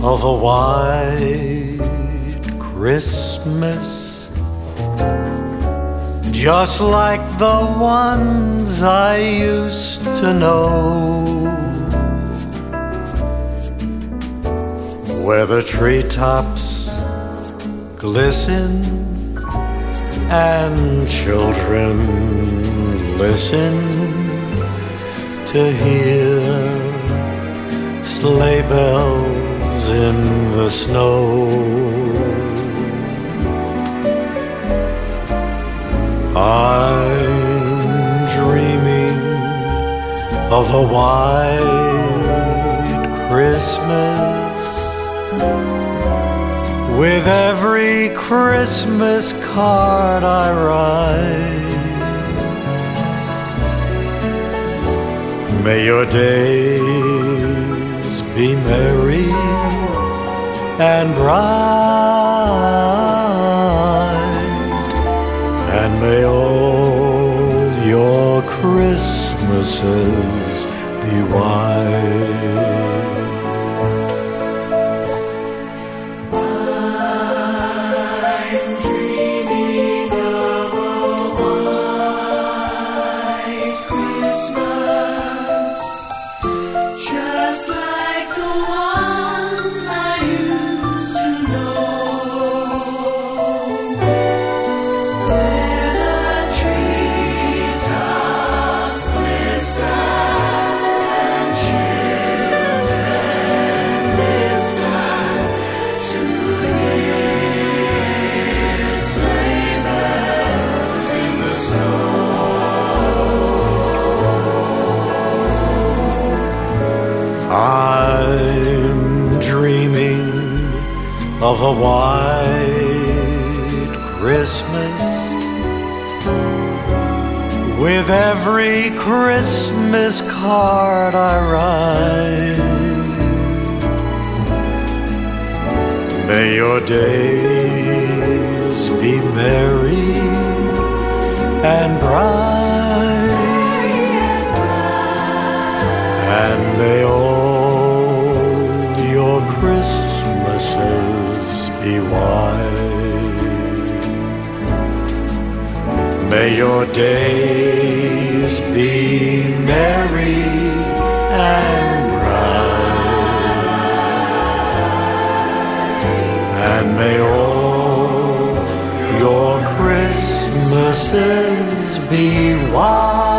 of a white Christmas, just like the ones I used to know, where the treetops glisten and children listen to hear sleigh bells in the snow. I'm dreaming of a white Christmas, with every Christmas card I write. May your days be merry and bright, and may all your Christmases be white. I'm dreaming of a white Christmas, with every Christmas card I write. May your days be merry and bright, and may all your Christmases be white. May your days be merry and bright, and may all your Christmases be white.